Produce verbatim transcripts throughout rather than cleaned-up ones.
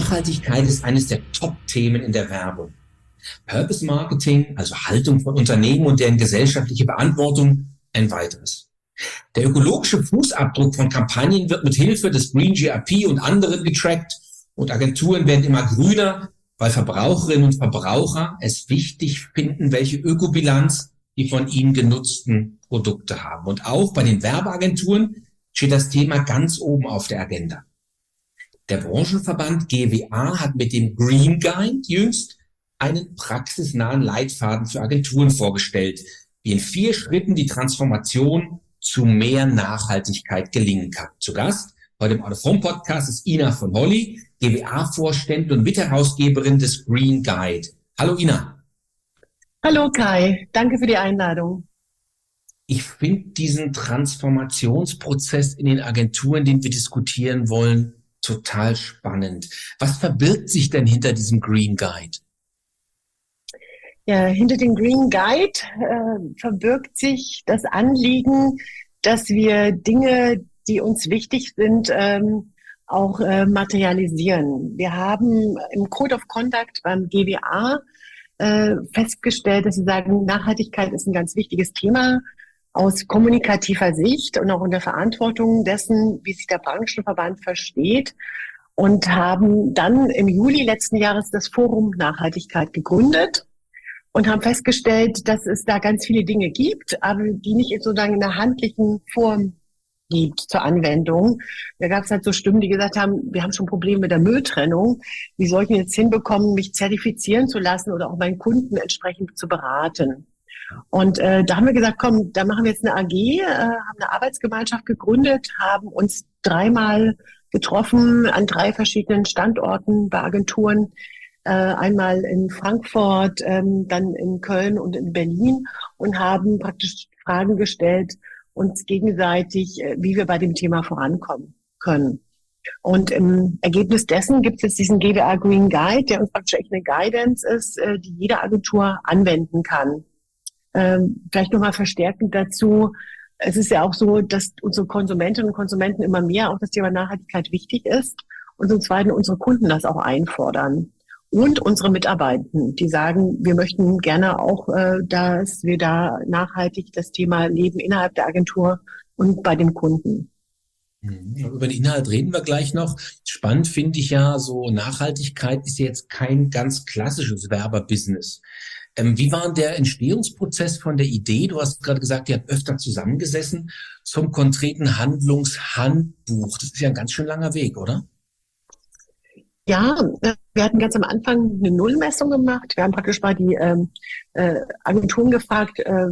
Nachhaltigkeit ist eines der Top-Themen in der Werbung. Purpose Marketing, also Haltung von Unternehmen und deren gesellschaftliche Verantwortung, ein weiteres. Der ökologische Fußabdruck von Kampagnen wird mit Hilfe des Green G R P und anderen getrackt und Agenturen werden immer grüner, weil Verbraucherinnen und Verbraucher es wichtig finden, welche Ökobilanz die von ihnen genutzten Produkte haben. Und auch bei den Werbeagenturen steht das Thema ganz oben auf der Agenda. Der Branchenverband G W A hat mit dem Green Guide jüngst einen praxisnahen Leitfaden für Agenturen vorgestellt, wie in vier Schritten die Transformation zu mehr Nachhaltigkeit gelingen kann. Zu Gast bei dem Out of Home Podcast ist Ina von Holly, G W A-Vorständin und Mitherausgeberin des Green Guide. Hallo Ina. Hallo Kai, danke für die Einladung. Ich finde diesen Transformationsprozess in den Agenturen, den wir diskutieren wollen, total spannend. Was verbirgt sich denn hinter diesem Green Guide? Ja, hinter dem Green Guide äh, verbirgt sich das Anliegen, dass wir Dinge, die uns wichtig sind, ähm, auch äh, materialisieren. Wir haben im Code of Conduct beim G W A äh, festgestellt, dass wir sagen, Nachhaltigkeit ist ein ganz wichtiges Thema aus kommunikativer Sicht und auch in der Verantwortung dessen, wie sich der Branchenverband versteht, und haben dann im Juli letzten Jahres das Forum Nachhaltigkeit gegründet und haben festgestellt, dass es da ganz viele Dinge gibt, aber die nicht sozusagen in einer handlichen Form gibt zur Anwendung. Da gab es halt so Stimmen, die gesagt haben, wir haben schon Probleme mit der Mülltrennung. Wie soll ich denn jetzt hinbekommen, mich zertifizieren zu lassen oder auch meinen Kunden entsprechend zu beraten? Und äh, da haben wir gesagt, komm, da machen wir jetzt eine A G, äh, haben eine Arbeitsgemeinschaft gegründet, haben uns dreimal getroffen an drei verschiedenen Standorten bei Agenturen, äh, einmal in Frankfurt, ähm, dann in Köln und in Berlin und haben praktisch Fragen gestellt, uns gegenseitig, äh, wie wir bei dem Thema vorankommen können. Und im Ergebnis dessen gibt es jetzt diesen G W A Green Guide, der uns praktisch echt eine Guidance ist, äh, die jede Agentur anwenden kann. Ähm, vielleicht nochmal verstärkend dazu. Es ist ja auch so, dass unsere Konsumentinnen und Konsumenten immer mehr auch das Thema Nachhaltigkeit wichtig ist und zum Zweiten unsere Kunden das auch einfordern. Und unsere Mitarbeitenden, die sagen, wir möchten gerne auch, äh, dass wir da nachhaltig das Thema leben innerhalb der Agentur und bei den Kunden. Über den Inhalt reden wir gleich noch. Spannend finde ich ja, so Nachhaltigkeit ist jetzt kein ganz klassisches Werberbusiness. Ähm, wie war der Entstehungsprozess von der Idee? Du hast gerade gesagt, ihr habt öfter zusammengesessen zum konkreten Handlungshandbuch. Das ist ja ein ganz schön langer Weg, oder? Ja, wir hatten ganz am Anfang eine Nullmessung gemacht. Wir haben praktisch mal die ähm, äh, Agenturen gefragt, äh,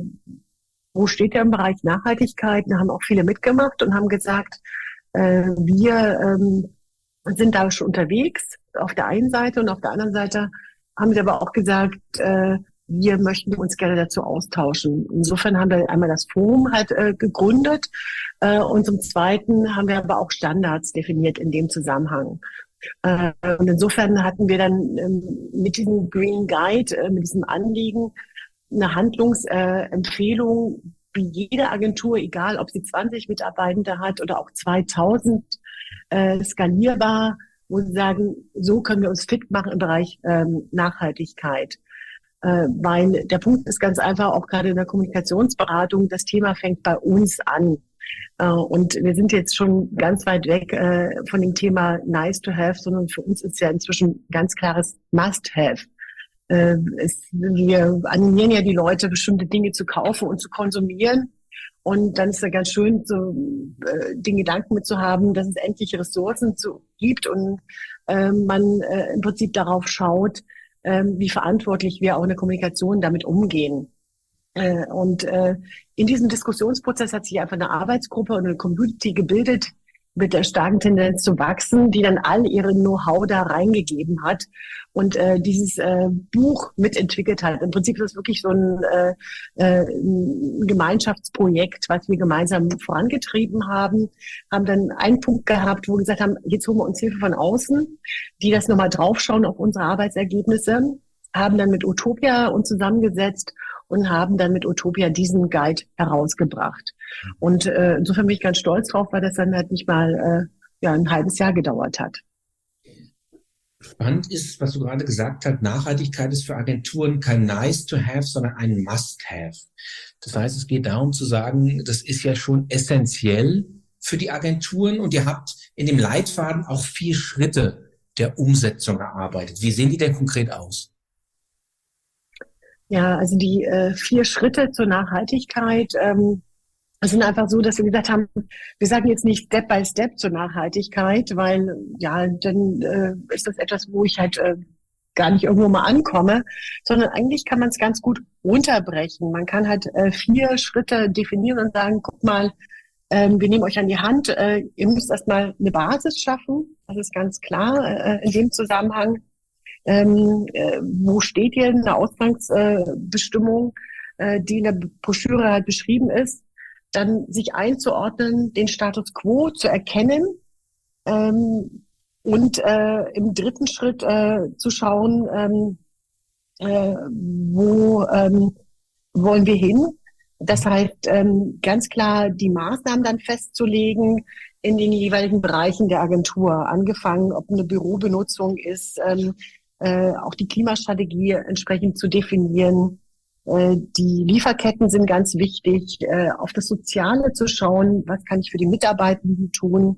wo steht der im Bereich Nachhaltigkeit? Da haben auch viele mitgemacht und haben gesagt, äh, wir ähm, sind da schon unterwegs auf der einen Seite und auf der anderen Seite haben sie aber auch gesagt, äh, wir möchten uns gerne dazu austauschen. Insofern haben wir einmal das Forum halt äh, gegründet äh, und zum Zweiten haben wir aber auch Standards definiert in dem Zusammenhang. Äh, und insofern hatten wir dann ähm, mit diesem Green Guide, äh, mit diesem Anliegen, eine Handlungsempfehlung, äh, wie jede Agentur, egal ob sie zwanzig Mitarbeitende hat oder auch zweitausend, äh, skalierbar, wo sie sagen, so können wir uns fit machen im Bereich ähm, Nachhaltigkeit. Äh, weil der Punkt ist ganz einfach, auch gerade in der Kommunikationsberatung, das Thema fängt bei uns an. Äh, und wir sind jetzt schon ganz weit weg äh, von dem Thema nice to have, sondern für uns ist ja inzwischen ganz klares must have. Äh, es, wir animieren ja die Leute, bestimmte Dinge zu kaufen und zu konsumieren. Und dann ist ja ganz schön, so äh, den Gedanken mit zu haben, dass es endlich Ressourcen zu, gibt und äh, man äh, im Prinzip darauf schaut, äh, wie verantwortlich wir auch in der Kommunikation damit umgehen. Äh, und äh, in diesem Diskussionsprozess hat sich einfach eine Arbeitsgruppe und eine Community gebildet, mit der starken Tendenz zu wachsen, die dann all ihre Know-how da reingegeben hat und äh, dieses äh, Buch mitentwickelt hat. Im Prinzip ist es wirklich so ein, äh, äh, ein Gemeinschaftsprojekt, was wir gemeinsam vorangetrieben haben, haben dann einen Punkt gehabt, wo wir gesagt haben, jetzt holen wir uns Hilfe von außen, die das nochmal draufschauen auf unsere Arbeitsergebnisse, haben dann mit Utopia uns zusammengesetzt und haben dann mit Utopia diesen Guide herausgebracht. Und äh, insofern bin ich ganz stolz drauf, weil das dann halt nicht mal äh, ja, ein halbes Jahr gedauert hat. Spannend ist, was du gerade gesagt hast, Nachhaltigkeit ist für Agenturen kein nice to have, sondern ein must have. Das heißt, es geht darum zu sagen, das ist ja schon essentiell für die Agenturen und ihr habt in dem Leitfaden auch vier Schritte der Umsetzung erarbeitet. Wie sehen die denn konkret aus? Ja, also die äh, vier Schritte zur Nachhaltigkeit, ähm, es sind einfach so, dass wir gesagt haben, wir sagen jetzt nicht Step by Step zur Nachhaltigkeit, weil ja, dann äh, ist das etwas, wo ich halt äh, gar nicht irgendwo mal ankomme, sondern eigentlich kann man es ganz gut runterbrechen. Man kann halt äh, vier Schritte definieren und sagen, guck mal, ähm, wir nehmen euch an die Hand, äh, ihr müsst erstmal eine Basis schaffen, das ist ganz klar äh, in dem Zusammenhang. Ähm, äh, wo steht ihr? Eine Ausgangsbestimmung, äh, die in der Broschüre halt beschrieben ist. Dann sich einzuordnen, den Status quo zu erkennen ähm, und äh, im dritten Schritt äh, zu schauen, ähm, äh, wo ähm, wollen wir hin. Das heißt, ähm, ganz klar die Maßnahmen dann festzulegen in den jeweiligen Bereichen der Agentur, angefangen, ob eine Bürobenutzung ist, ähm, äh, auch die Klimastrategie entsprechend zu definieren. Die Lieferketten sind ganz wichtig, auf das Soziale zu schauen, was kann ich für die Mitarbeitenden tun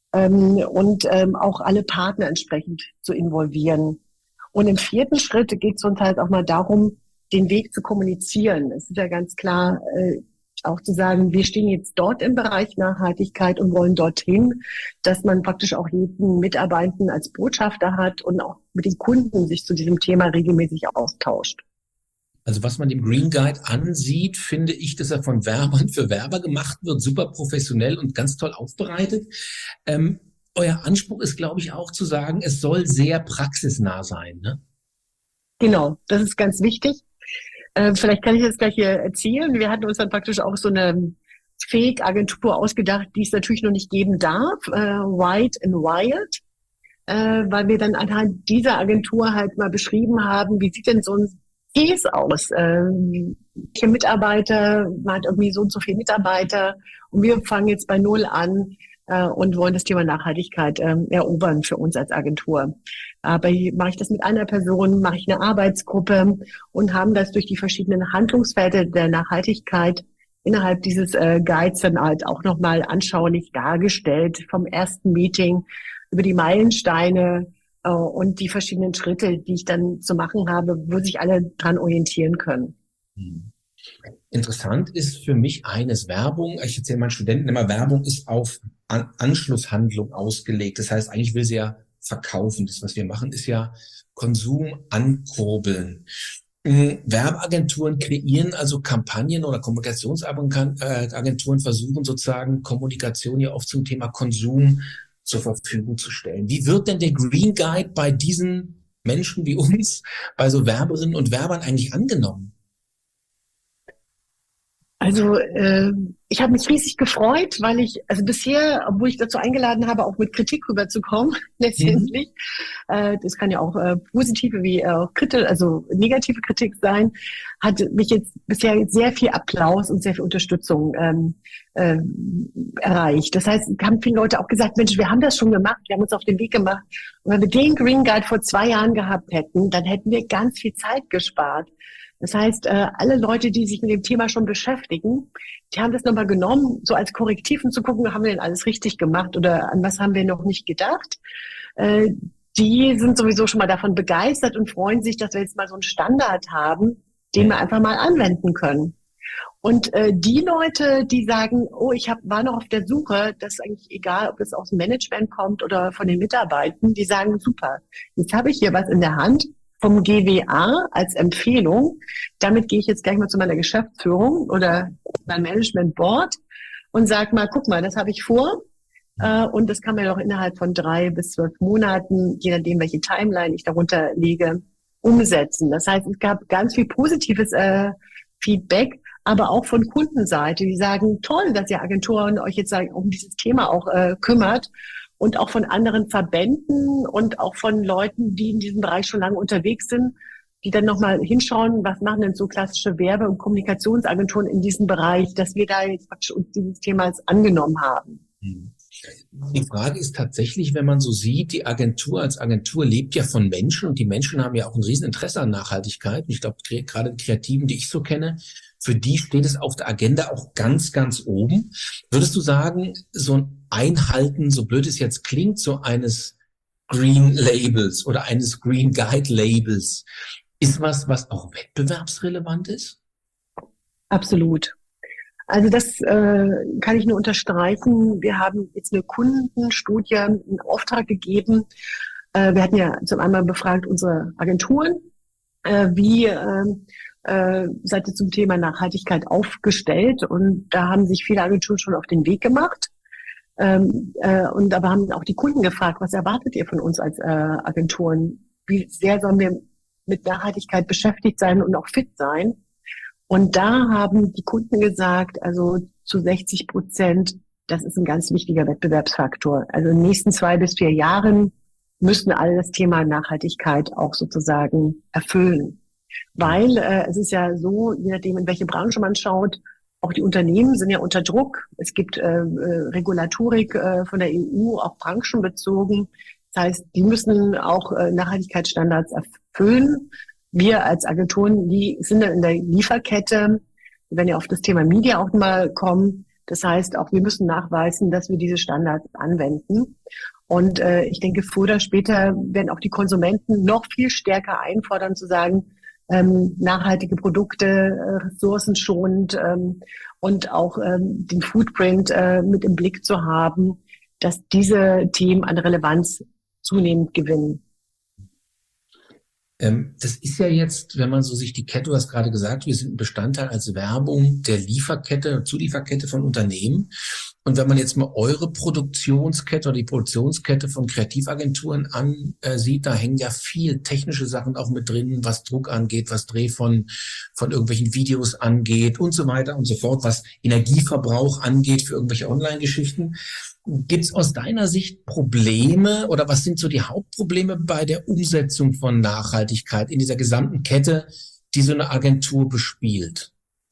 und auch alle Partner entsprechend zu involvieren. Und im vierten Schritt geht es uns halt auch mal darum, den Weg zu kommunizieren. Es ist ja ganz klar, auch zu sagen, wir stehen jetzt dort im Bereich Nachhaltigkeit und wollen dorthin, dass man praktisch auch jeden Mitarbeitenden als Botschafter hat und auch mit den Kunden sich zu diesem Thema regelmäßig austauscht. Also was man dem Green Guide ansieht, finde ich, dass er von Werbern für Werber gemacht wird, super professionell und ganz toll aufbereitet. Ähm, euer Anspruch ist, glaube ich, auch zu sagen, es soll sehr praxisnah sein, ne? Genau, das ist ganz wichtig. Äh, vielleicht kann ich das gleich hier erzählen. Wir hatten uns dann praktisch auch so eine Fake-Agentur ausgedacht, die es natürlich noch nicht geben darf, äh, White and Wired, äh, weil wir dann anhand dieser Agentur halt mal beschrieben haben, wie sieht denn so ein Case aus. Ähm, vier Mitarbeiter, man hat irgendwie so und so viele Mitarbeiter und wir fangen jetzt bei Null an äh, und wollen das Thema Nachhaltigkeit ähm, erobern für uns als Agentur. Aber hier mache ich das mit einer Person, mache ich eine Arbeitsgruppe und haben das durch die verschiedenen Handlungsfelder der Nachhaltigkeit innerhalb dieses äh, Guides dann halt auch nochmal anschaulich dargestellt, vom ersten Meeting über die Meilensteine und die verschiedenen Schritte, die ich dann zu machen habe, wo sich alle dran orientieren können. Interessant ist für mich eines Werbung. Ich erzähle meinen Studenten immer, Werbung ist auf An- Anschlusshandlung ausgelegt. Das heißt, eigentlich will sie ja verkaufen. Das, was wir machen, ist ja Konsum ankurbeln. Werbeagenturen kreieren also Kampagnen oder Kommunikationsagenturen versuchen sozusagen Kommunikation ja oft zum Thema Konsum zur Verfügung zu stellen. Wie wird denn der Green Guide bei diesen Menschen wie uns, bei so Werberinnen und Werbern eigentlich angenommen? Also äh, ich habe mich riesig gefreut, weil ich, also bisher, obwohl ich dazu eingeladen habe, auch mit Kritik rüberzukommen, letztendlich, mhm. äh, das kann ja auch äh, positive wie auch äh, Kritik, also negative Kritik sein, hat mich jetzt bisher sehr viel Applaus und sehr viel Unterstützung ähm, äh, erreicht. Das heißt, haben viele Leute auch gesagt, Mensch, wir haben das schon gemacht, wir haben uns auf den Weg gemacht. Und wenn wir den Green Guide vor zwei Jahren gehabt hätten, dann hätten wir ganz viel Zeit gespart. Das heißt, alle Leute, die sich mit dem Thema schon beschäftigen, die haben das nochmal genommen, so als Korrektiv, um zu gucken, haben wir denn alles richtig gemacht oder an was haben wir noch nicht gedacht. Die sind sowieso schon mal davon begeistert und freuen sich, dass wir jetzt mal so einen Standard haben, den wir einfach mal anwenden können. Und die Leute, die sagen, oh, ich hab, war noch auf der Suche, das ist eigentlich egal, ob es aus dem Management kommt oder von den Mitarbeitern, die sagen, super, jetzt habe ich hier was in der Hand, vom G W A als Empfehlung. Damit gehe ich jetzt gleich mal zu meiner Geschäftsführung oder mein Management Board und sage mal, guck mal, das habe ich vor. Äh, und das kann man doch innerhalb von drei bis zwölf Monaten, je nachdem, welche Timeline ich darunter lege, umsetzen. Das heißt, es gab ganz viel positives äh, Feedback, aber auch von Kundenseite, die sagen, toll, dass ihr Agenturen euch jetzt um dieses Thema auch äh, kümmert. Und auch von anderen Verbänden und auch von Leuten, die in diesem Bereich schon lange unterwegs sind, die dann nochmal hinschauen, was machen denn so klassische Werbe- und Kommunikationsagenturen in diesem Bereich, dass wir da jetzt praktisch uns dieses Themas angenommen haben. Die Frage ist tatsächlich, wenn man so sieht, die Agentur als Agentur lebt ja von Menschen und die Menschen haben ja auch ein Rieseninteresse an Nachhaltigkeit. Und ich glaube, gerade die Kreativen, die ich so kenne, für die steht es auf der Agenda auch ganz, ganz oben. Würdest du sagen, so ein Einhalten, so blöd es jetzt klingt, so eines Green Labels oder eines Green Guide Labels, ist was, was auch wettbewerbsrelevant ist? Absolut. Also das äh, kann ich nur unterstreichen. Wir haben jetzt eine Kundenstudie in Auftrag gegeben. Äh, wir hatten ja zum einen befragt unsere Agenturen, äh, wie äh, äh, seid ihr zum Thema Nachhaltigkeit aufgestellt? Und da haben sich viele Agenturen schon auf den Weg gemacht. Ähm, äh, und aber haben auch die Kunden gefragt, was erwartet ihr von uns als äh, Agenturen? Wie sehr sollen wir mit Nachhaltigkeit beschäftigt sein und auch fit sein? Und da haben die Kunden gesagt, also zu sechzig Prozent, das ist ein ganz wichtiger Wettbewerbsfaktor. Also in den nächsten zwei bis vier Jahren müssen alle das Thema Nachhaltigkeit auch sozusagen erfüllen. Weil äh, es ist ja so, je nachdem, in welche Branche man schaut, auch die Unternehmen sind ja unter Druck. Es gibt äh, Regulatorik äh, von der E U, auch branchenbezogen. Das heißt, die müssen auch äh, Nachhaltigkeitsstandards erfüllen. Wir als Agenturen, die sind dann in der Lieferkette, wir werden ja auf das Thema Media auch mal kommen. Das heißt, auch wir müssen nachweisen, dass wir diese Standards anwenden. Und äh, ich denke, früher oder später werden auch die Konsumenten noch viel stärker einfordern, zu sagen, ähm, nachhaltige Produkte, äh, ressourcenschonend ähm, und auch ähm, den Footprint äh, mit im Blick zu haben, dass diese Themen an Relevanz zunehmend gewinnen. Ähm, das ist ja jetzt, wenn man so sich die Kette, du hast gerade gesagt, wir sind ein Bestandteil als Werbung der Lieferkette, Zulieferkette von Unternehmen. Und wenn man jetzt mal eure Produktionskette oder die Produktionskette von Kreativagenturen ansieht, da hängen ja viel technische Sachen auch mit drin, was Druck angeht, was Dreh von, von irgendwelchen Videos angeht und so weiter und so fort, was Energieverbrauch angeht für irgendwelche Online-Geschichten. Gibt es aus deiner Sicht Probleme oder was sind so die Hauptprobleme bei der Umsetzung von Nachhaltigkeit in dieser gesamten Kette, die so eine Agentur bespielt?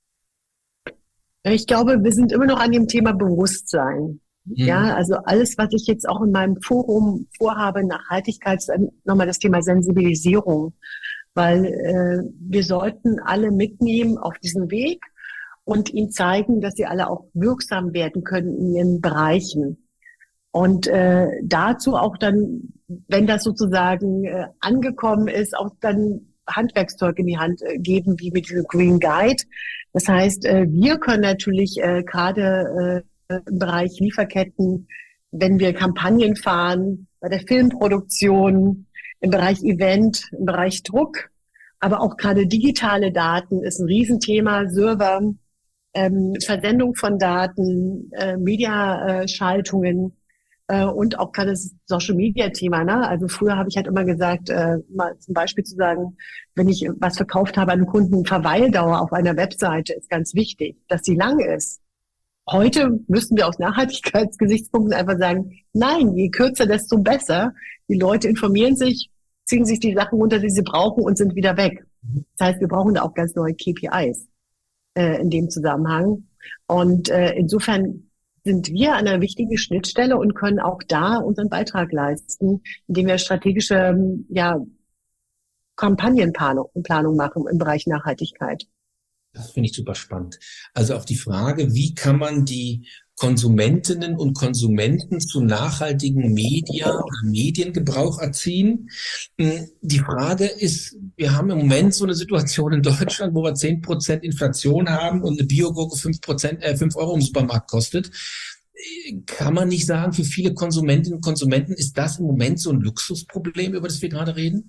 Ich glaube, wir sind immer noch an dem Thema Bewusstsein. Mhm. Ja, also alles, was ich jetzt auch in meinem Forum vorhabe, Nachhaltigkeit, ist nochmal das Thema Sensibilisierung, weil äh, wir sollten alle mitnehmen auf diesen Weg und ihnen zeigen, dass sie alle auch wirksam werden können in ihren Bereichen. Und äh, dazu auch dann, wenn das sozusagen äh, angekommen ist, auch dann Handwerkszeug in die Hand äh, geben, wie mit diesem Green Guide. Das heißt, äh, wir können natürlich äh, gerade äh, im Bereich Lieferketten, wenn wir Kampagnen fahren, bei der Filmproduktion, im Bereich Event, im Bereich Druck, aber auch gerade digitale Daten ist ein Riesenthema, Server, ähm, Versendung von Daten, äh, Mediaschaltungen, äh, und auch gerade das Social-Media-Thema. Ne? Also früher habe ich halt immer gesagt, äh, mal zum Beispiel zu sagen, wenn ich was verkauft habe an einen Kunden, Verweildauer auf einer Webseite ist ganz wichtig, dass die lang ist. Heute müssen wir aus Nachhaltigkeitsgesichtspunkten einfach sagen, nein, je kürzer, desto besser. Die Leute informieren sich, ziehen sich die Sachen runter, die sie brauchen und sind wieder weg. Das heißt, wir brauchen da auch ganz neue K P Is äh, in dem Zusammenhang. Und äh, insofern sind wir an einer wichtigen Schnittstelle und können auch da unseren Beitrag leisten, indem wir strategische ja, Kampagnenplanung Planung machen im Bereich Nachhaltigkeit. Das finde ich super spannend. Also auch die Frage, wie kann man die Konsumentinnen und Konsumenten zu nachhaltigen Media oder Mediengebrauch erziehen. Die Frage ist, wir haben im Moment so eine Situation in Deutschland, wo wir zehn Prozent Inflation haben und eine Biogurke fünf Prozent, äh, fünf Euro im Supermarkt kostet. Kann man nicht sagen, für viele Konsumentinnen und Konsumenten ist das im Moment so ein Luxusproblem, über das wir gerade reden?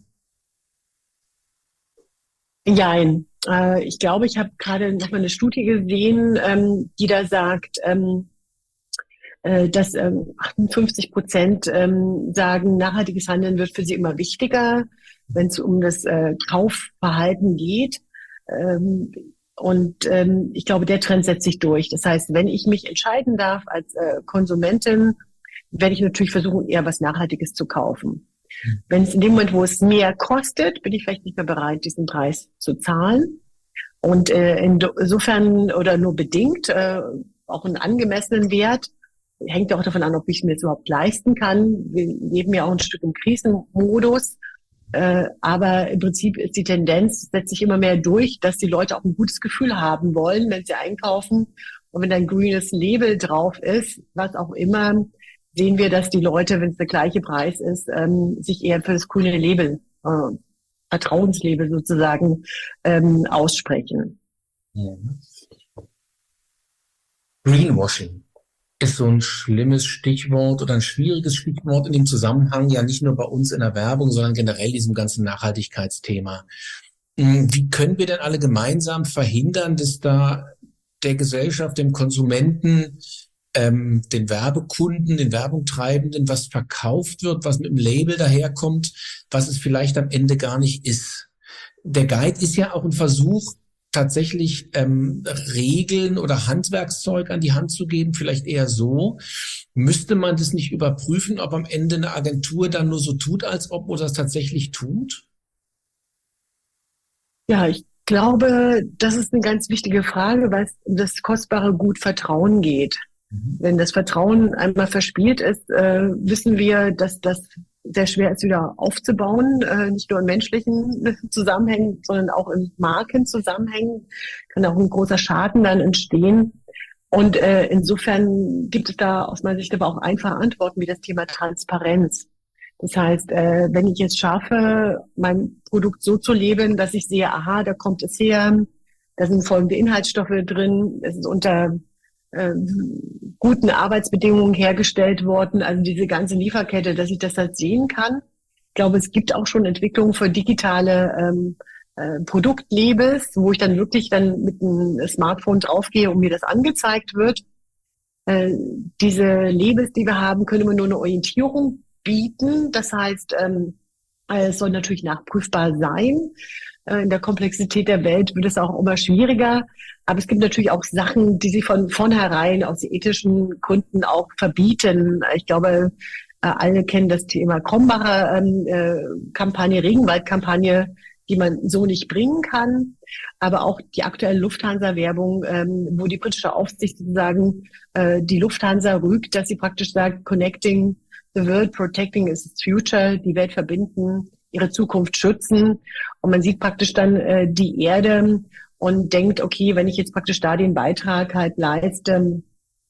Jein. Äh, ich glaube, ich habe gerade noch mal eine Studie gesehen, ähm, die da sagt, ähm, äh, dass ähm, achtundfünfzig Prozent ähm, sagen, nachhaltiges Handeln wird für sie immer wichtiger, wenn es um das äh, Kaufverhalten geht. Ähm, und ähm, ich glaube, der Trend setzt sich durch. Das heißt, wenn ich mich entscheiden darf als äh, Konsumentin, werde ich natürlich versuchen, eher was Nachhaltiges zu kaufen. Wenn es in dem Moment, wo es mehr kostet, bin ich vielleicht nicht mehr bereit, diesen Preis zu zahlen. Und äh, insofern oder nur bedingt äh, auch einen angemessenen Wert. hängt ja auch davon an, ob ich mir das überhaupt leisten kann. Wir leben ja auch ein Stück im Krisenmodus. Äh, aber im Prinzip ist die Tendenz, setzt sich immer mehr durch, dass die Leute auch ein gutes Gefühl haben wollen, wenn sie einkaufen. Und wenn da ein grünes Label drauf ist, was auch immer, sehen wir, dass die Leute, wenn es der gleiche Preis ist, ähm, sich eher für das grüne Label, äh, Vertrauenslabel sozusagen, ähm, aussprechen. Mhm. Greenwashing ist so ein schlimmes Stichwort oder ein schwieriges Stichwort in dem Zusammenhang, ja nicht nur bei uns in der Werbung, sondern generell diesem ganzen Nachhaltigkeitsthema. Wie können wir denn alle gemeinsam verhindern, dass da der Gesellschaft, dem Konsumenten, ähm, den Werbekunden, den Werbungtreibenden was verkauft wird, was mit dem Label daherkommt, was es vielleicht am Ende gar nicht ist? Der Guide ist ja auch ein Versuch, tatsächlich ähm, Regeln oder Handwerkszeug an die Hand zu geben, vielleicht eher so. Müsste man das nicht überprüfen, ob am Ende eine Agentur dann nur so tut, als ob oder das tatsächlich tut? Ja, ich glaube, das ist eine ganz wichtige Frage, weil es um das kostbare Gut Vertrauen geht. Mhm. Wenn das Vertrauen einmal verspielt ist, äh, wissen wir, dass das sehr schwer ist, wieder aufzubauen, äh, nicht nur in menschlichen Zusammenhängen, sondern auch in Markenzusammenhängen kann auch ein großer Schaden dann entstehen. Und äh, insofern gibt es da aus meiner Sicht aber auch einfache Antworten wie das Thema Transparenz. Das heißt, äh, wenn ich jetzt schaffe, mein Produkt so zu leben, dass ich sehe, aha, da kommt es her, da sind folgende Inhaltsstoffe drin, es ist unter äh, guten Arbeitsbedingungen hergestellt worden, also diese ganze Lieferkette, dass ich das halt sehen kann. Ich glaube, es gibt auch schon Entwicklungen für digitale ähm, äh, Produktlabels, wo ich dann wirklich dann mit einem Smartphone draufgehe und mir das angezeigt wird. Äh, diese Labels, die wir haben, können immer nur eine Orientierung bieten. Das heißt, ähm, es soll natürlich nachprüfbar sein. Äh, in der Komplexität der Welt wird es auch immer schwieriger. Aber es gibt natürlich auch Sachen, die sie von vornherein aus ethischen Gründen auch verbieten. Ich glaube, äh, alle kennen das Thema Krombacher ähm, äh, Kampagne, Regenwald-Kampagne, die man so nicht bringen kann. Aber auch die aktuelle Lufthansa-Werbung, ähm, wo die britische Aufsicht sozusagen äh, die Lufthansa rügt, dass sie praktisch sagt, connecting the world, protecting its future, die Welt verbinden, ihre Zukunft schützen. Und man sieht praktisch dann äh, die Erde und denkt, okay, wenn ich jetzt praktisch da den Beitrag halt leiste,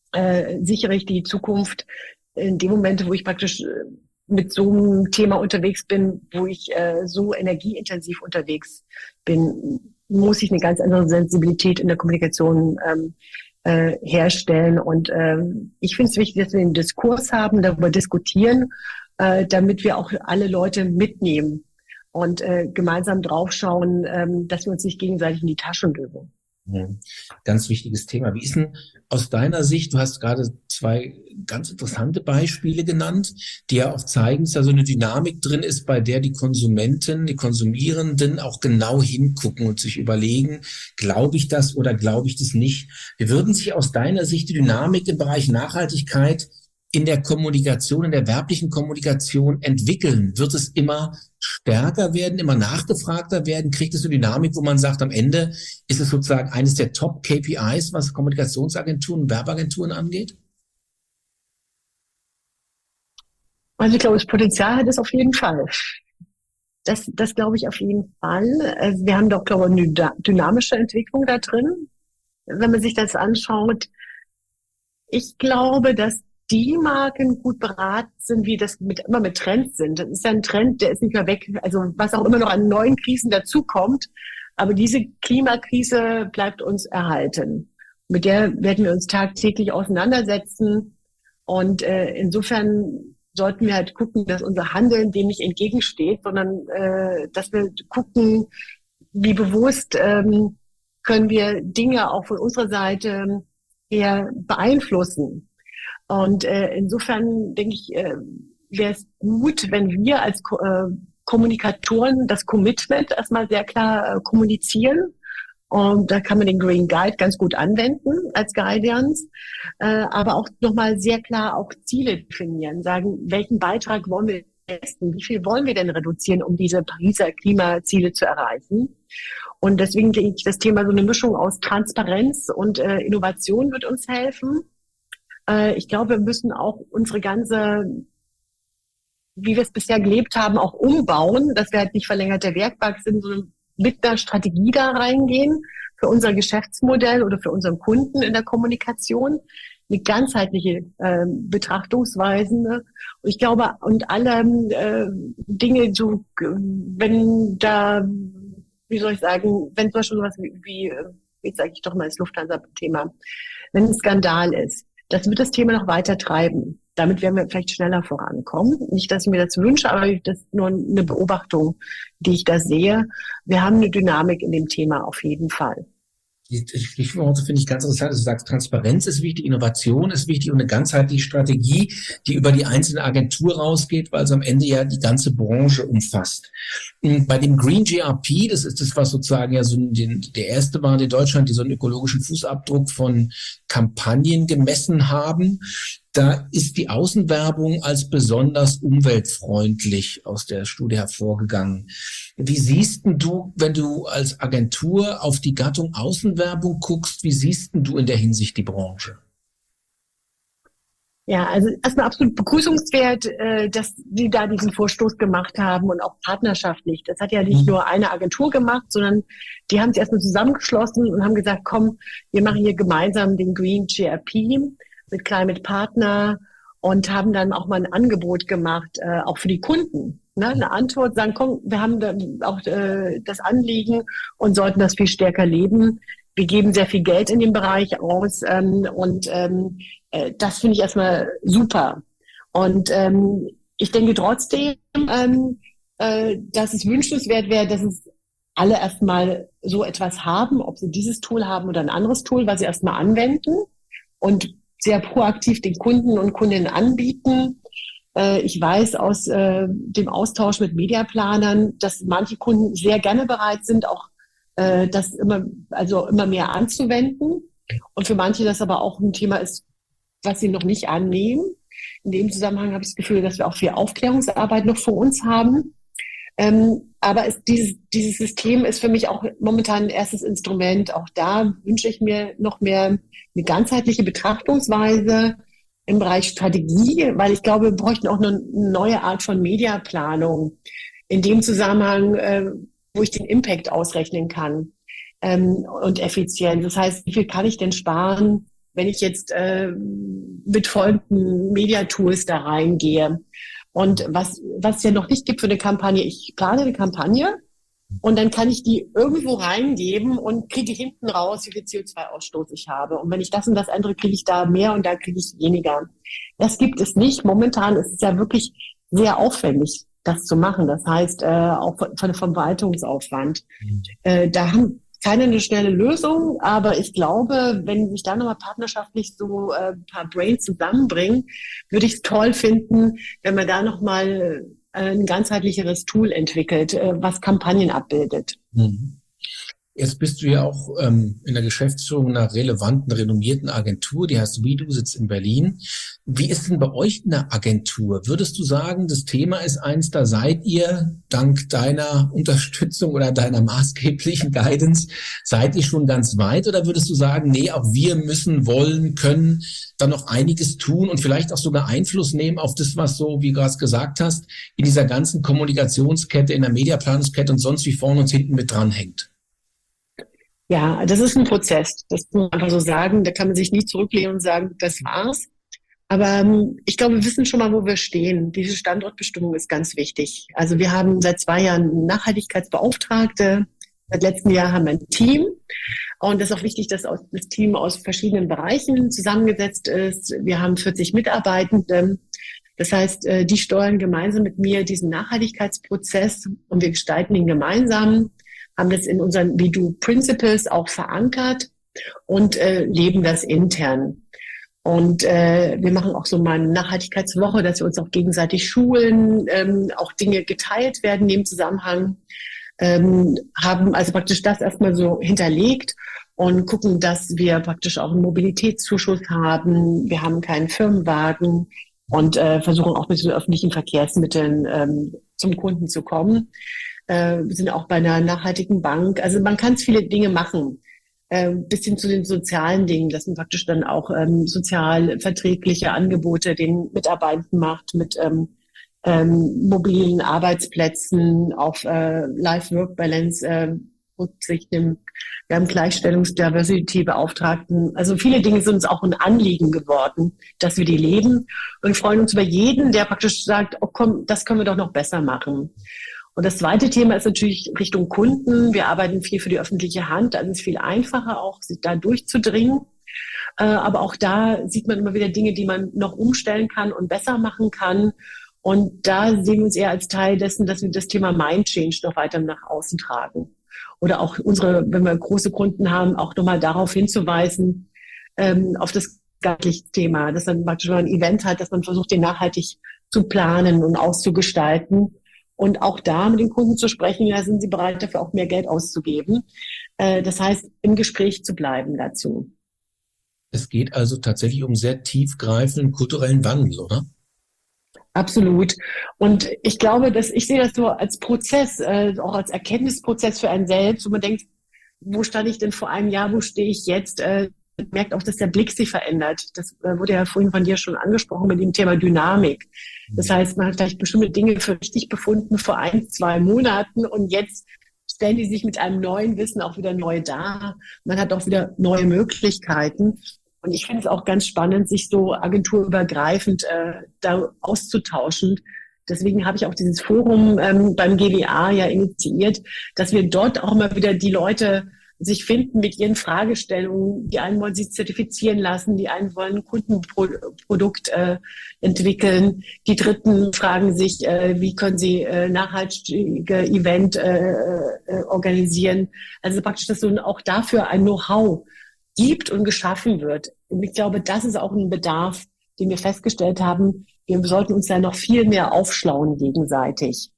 äh, sichere ich die Zukunft in dem Moment, wo ich praktisch äh, mit so einem Thema unterwegs bin, wo ich äh, so energieintensiv unterwegs bin, muss ich eine ganz andere Sensibilität in der Kommunikation ähm, äh, herstellen. Und ähm, ich finde es wichtig, dass wir einen Diskurs haben, darüber diskutieren, äh, damit wir auch alle Leute mitnehmen und äh, gemeinsam draufschauen, ähm, dass wir uns nicht gegenseitig in die Taschen lügen. Ja, ganz wichtiges Thema. Wie ist denn aus deiner Sicht, du hast gerade zwei ganz interessante Beispiele genannt, die ja auch zeigen, dass da so eine Dynamik drin ist, bei der die Konsumenten, die Konsumierenden auch genau hingucken und sich überlegen, glaube ich das oder glaube ich das nicht? Wie würden sich aus deiner Sicht die Dynamik im Bereich Nachhaltigkeit in der Kommunikation, in der werblichen Kommunikation entwickeln? Wird es immer stärker werden, immer nachgefragter werden? Kriegt es eine Dynamik, wo man sagt, am Ende ist es sozusagen eines der Top-K P Is, was Kommunikationsagenturen und Werbeagenturen angeht? Also ich glaube, das Potenzial hat es auf jeden Fall. Das, das glaube ich auf jeden Fall. Also wir haben doch, glaube ich, eine dynamische Entwicklung da drin, wenn man sich das anschaut. Ich glaube, dass die Marken gut beraten sind, wie das mit, immer mit Trends sind. Das ist ja ein Trend, der ist nicht mehr weg. Also was auch immer noch an neuen Krisen dazukommt. Aber diese Klimakrise bleibt uns erhalten. Mit der werden wir uns tagtäglich auseinandersetzen. Und äh, insofern sollten wir halt gucken, dass unser Handeln dem nicht entgegensteht, sondern äh, dass wir gucken, wie bewusst ähm, können wir Dinge auch von unserer Seite her beeinflussen. Und äh, insofern denke ich, äh, wäre es gut, wenn wir als Ko äh, Kommunikatoren das Commitment erstmal sehr klar äh, kommunizieren. Und da kann man den Green Guide ganz gut anwenden als Guidance, äh, aber auch nochmal sehr klar auch Ziele definieren, sagen, welchen Beitrag wollen wir leisten, wie viel wollen wir denn reduzieren, um diese Pariser Klimaziele zu erreichen. Und deswegen denke ich, das Thema so eine Mischung aus Transparenz und äh, Innovation wird uns helfen. Äh, ich glaube, wir müssen auch unsere ganze, wie wir es bisher gelebt haben, auch umbauen, dass wir halt nicht verlängerte Werkbank sind, sondern mit einer Strategie da reingehen für unser Geschäftsmodell oder für unseren Kunden in der Kommunikation. Eine ganzheitliche äh, Betrachtungsweisen. Ne? Und ich glaube, und alle äh, Dinge, so, wenn da, wie soll ich sagen, wenn zum Beispiel sowas wie, wie jetzt sage ich doch mal das Lufthansa-Thema, wenn ein Skandal ist, das wird das Thema noch weiter treiben. Damit werden wir vielleicht schneller vorankommen. Nicht, dass ich mir das wünsche, aber das ist nur eine Beobachtung, die ich da sehe. Wir haben eine Dynamik in dem Thema auf jeden Fall. Die Stichworte finde ich ganz interessant. Du sagst, Transparenz ist wichtig, Innovation ist wichtig und eine ganzheitliche Strategie, die über die einzelne Agentur rausgeht, weil es am Ende ja die ganze Branche umfasst. Bei dem Green G R P, das ist das, was sozusagen ja so den, der erste war in Deutschland, die so einen ökologischen Fußabdruck von Kampagnen gemessen haben. Da ist die Außenwerbung als besonders umweltfreundlich aus der Studie hervorgegangen. Wie siehst denn du, wenn du als Agentur auf die Gattung Außenwerbung guckst, wie siehst denn du in der Hinsicht die Branche? Ja, also erstmal absolut begrüßungswert, dass die da diesen Vorstoß gemacht haben und auch partnerschaftlich. Das hat ja nicht nur eine Agentur gemacht, sondern die haben sich erstmal zusammengeschlossen und haben gesagt, komm, wir machen hier gemeinsam den Green G R P mit Climate Partner und haben dann auch mal ein Angebot gemacht, äh, auch für die Kunden. Ne? Eine Antwort, sagen, komm, wir haben dann auch äh, das Anliegen und sollten das viel stärker leben. Wir geben sehr viel Geld in dem Bereich aus ähm, und ähm, äh, das finde ich erstmal super. Und ähm, ich denke trotzdem, ähm, äh, dass es wünschenswert wäre, dass es alle erstmal so etwas haben, ob sie dieses Tool haben oder ein anderes Tool, was sie erstmal anwenden und sehr proaktiv den Kunden und Kundinnen anbieten. Äh, ich weiß aus äh, dem Austausch mit Mediaplanern, dass manche Kunden sehr gerne bereit sind, auch äh, das immer, also immer mehr anzuwenden. Und für manche das aber auch ein Thema ist, was sie noch nicht annehmen. In dem Zusammenhang habe ich das Gefühl, dass wir auch viel Aufklärungsarbeit noch vor uns haben. Ähm, aber es, dieses, dieses System ist für mich auch momentan ein erstes Instrument. Auch da wünsche ich mir noch mehr eine ganzheitliche Betrachtungsweise im Bereich Strategie, weil ich glaube, wir bräuchten auch eine neue Art von Mediaplanung in dem Zusammenhang, äh, wo ich den Impact ausrechnen kann ähm, und Effizienz. Das heißt, wie viel kann ich denn sparen, wenn ich jetzt äh, mit folgenden Media-Tools da reingehe? Und was was es ja noch nicht gibt für eine Kampagne, ich plane eine Kampagne und dann kann ich die irgendwo reingeben und kriege hinten raus, wie viel C O zwei Ausstoß ich habe. Und wenn ich das und das ändere, kriege ich da mehr und da kriege ich weniger. Das gibt es nicht. Momentan ist es ja wirklich sehr aufwendig, das zu machen. Das heißt, äh, auch von, von Verwaltungsaufwand. Mhm. Äh, da haben keine eine schnelle Lösung, aber ich glaube, wenn sich da nochmal partnerschaftlich so äh, ein paar Brains zusammenbringen, würde ich es toll finden, wenn man da nochmal äh, ein ganzheitlicheres Tool entwickelt, äh, was Kampagnen abbildet. Mhm. Jetzt bist du ja auch ähm, in der Geschäftsführung einer relevanten, renommierten Agentur, die heißt WeDo, sitzt in Berlin. Wie ist denn bei euch in der Agentur? Würdest du sagen, das Thema ist eins, da seid ihr dank deiner Unterstützung oder deiner maßgeblichen Guidance, seid ihr schon ganz weit? Oder würdest du sagen, nee, auch wir müssen, wollen, können dann noch einiges tun und vielleicht auch sogar Einfluss nehmen auf das, was so, wie du gerade gesagt hast, in dieser ganzen Kommunikationskette, in der Mediaplanungskette und sonst wie vorne und hinten mit dranhängt? Ja, das ist ein Prozess. Das muss man einfach so sagen. Da kann man sich nie zurücklehnen und sagen, das war's. Aber ähm, ich glaube, wir wissen schon mal, wo wir stehen. Diese Standortbestimmung ist ganz wichtig. Also wir haben seit zwei Jahren Nachhaltigkeitsbeauftragte. Seit letztem Jahr haben wir ein Team. Und es ist auch wichtig, dass das Team aus verschiedenen Bereichen zusammengesetzt ist. Wir haben vierzig Mitarbeitende. Das heißt, die steuern gemeinsam mit mir diesen Nachhaltigkeitsprozess und wir gestalten ihn gemeinsam, haben das in unseren WeDo Principles auch verankert und äh, leben das intern. Und äh, wir machen auch so mal eine Nachhaltigkeitswoche, dass wir uns auch gegenseitig schulen, ähm, auch Dinge geteilt werden in dem Zusammenhang, ähm, haben also praktisch das erstmal so hinterlegt und gucken, dass wir praktisch auch einen Mobilitätszuschuss haben. Wir haben keinen Firmenwagen und äh, versuchen auch mit den öffentlichen Verkehrsmitteln ähm, zum Kunden zu kommen. Wir sind auch bei einer nachhaltigen Bank. Also man kann viele Dinge machen. ähm, bis hin zu den sozialen Dingen, dass man praktisch dann auch ähm, sozial verträgliche Angebote den Mitarbeitenden macht mit ähm, ähm, mobilen Arbeitsplätzen, auf äh, Life-Work-Balance äh, Rücksicht nimmt. Wir haben Gleichstellungs-Diversity-Beauftragten. Also viele Dinge sind uns auch ein Anliegen geworden, dass wir die leben und freuen uns über jeden, der praktisch sagt, oh komm, das können wir doch noch besser machen. Und das zweite Thema ist natürlich Richtung Kunden. Wir arbeiten viel für die öffentliche Hand, also es ist viel einfacher auch, sich da durchzudringen. Äh, aber auch da sieht man immer wieder Dinge, die man noch umstellen kann und besser machen kann. Und da sehen wir uns eher als Teil dessen, dass wir das Thema Mind Change noch weiter nach außen tragen. Oder auch unsere, wenn wir große Kunden haben, auch nochmal darauf hinzuweisen, ähm, auf das ganzliche Thema, dass man praktisch mal ein Event hat, dass man versucht, den nachhaltig zu planen und auszugestalten. Und auch da mit den Kunden zu sprechen, ja, sind sie bereit, dafür auch mehr Geld auszugeben. Äh, das heißt, im Gespräch zu bleiben dazu. Es geht also tatsächlich um sehr tiefgreifenden kulturellen Wandel, oder? Absolut. Und ich glaube, dass ich sehe das so als Prozess, äh, auch als Erkenntnisprozess für einen selbst, wo man denkt, wo stand ich denn vor einem Jahr, wo stehe ich jetzt? Äh, merkt auch, dass der Blick sich verändert. Das äh, wurde ja vorhin von dir schon angesprochen mit dem Thema Dynamik. Das heißt, man hat vielleicht bestimmte Dinge für richtig befunden vor ein, zwei Monaten und jetzt stellen die sich mit einem neuen Wissen auch wieder neu dar. Man hat auch wieder neue Möglichkeiten. Und ich finde es auch ganz spannend, sich so agenturübergreifend äh, da auszutauschen. Deswegen habe ich auch dieses Forum ähm, beim G W A ja initiiert, dass wir dort auch immer wieder die Leute sich finden mit ihren Fragestellungen. Die einen wollen sich zertifizieren lassen, die einen wollen ein Kundenprodukt äh, entwickeln, die Dritten fragen sich, äh, wie können sie äh, nachhaltige Event äh, äh, organisieren. Also praktisch, dass so auch dafür ein Know-how gibt und geschaffen wird. Und ich glaube, das ist auch ein Bedarf, den wir festgestellt haben. Wir sollten uns da noch viel mehr aufschlauen gegenseitig.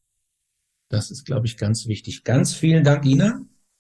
Das ist, glaube ich, ganz wichtig. Ganz vielen Dank, Ina.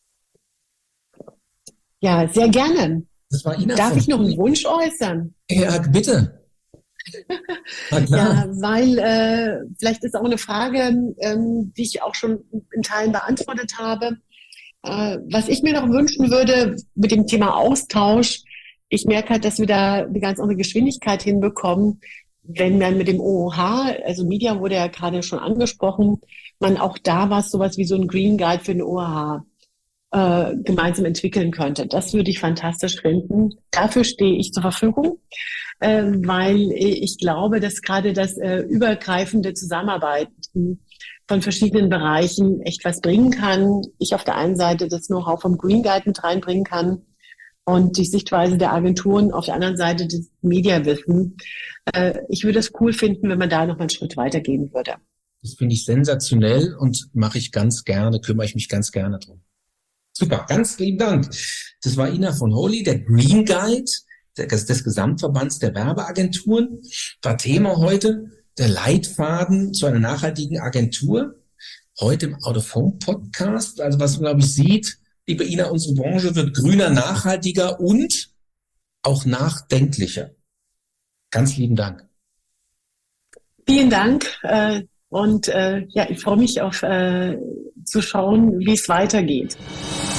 Ja, sehr gerne. Das war Ina. Darf ich noch einen Wunsch äußern? Ja, bitte. Na klar. Ja, weil äh, vielleicht ist auch eine Frage, ähm, die ich auch schon in Teilen beantwortet habe. Äh, was ich mir noch wünschen würde mit dem Thema Austausch, ich merke halt, dass wir da eine ganz andere Geschwindigkeit hinbekommen, wenn man mit dem O O H, also Media wurde ja gerade schon angesprochen, man auch da was, sowas wie so ein Green Guide für den O O H äh, gemeinsam entwickeln könnte. Das würde ich fantastisch finden. Dafür stehe ich zur Verfügung, äh, weil ich glaube, dass gerade das äh, übergreifende Zusammenarbeiten von verschiedenen Bereichen echt was bringen kann. Ich auf der einen Seite das Know-how vom Green Guide mit reinbringen kann und die Sichtweise der Agenturen, auf der anderen Seite das Mediawissen. Äh, ich würde es cool finden, wenn man da noch mal einen Schritt weitergehen würde. Das finde ich sensationell und mache ich ganz gerne, kümmere ich mich ganz gerne drum. Super, ganz lieben Dank. Das war Ina von Holy, der Green Guide des, des Gesamtverbands der Werbeagenturen. War Thema heute der Leitfaden zu einer nachhaltigen Agentur. Heute im Out of Home Podcast. Also was man, glaube ich, sieht, liebe Ina, unsere Branche wird grüner, nachhaltiger und auch nachdenklicher. Ganz lieben Dank. Vielen Dank. Äh, und äh, ja, ich freue mich auf äh, zu schauen, wie es weitergeht.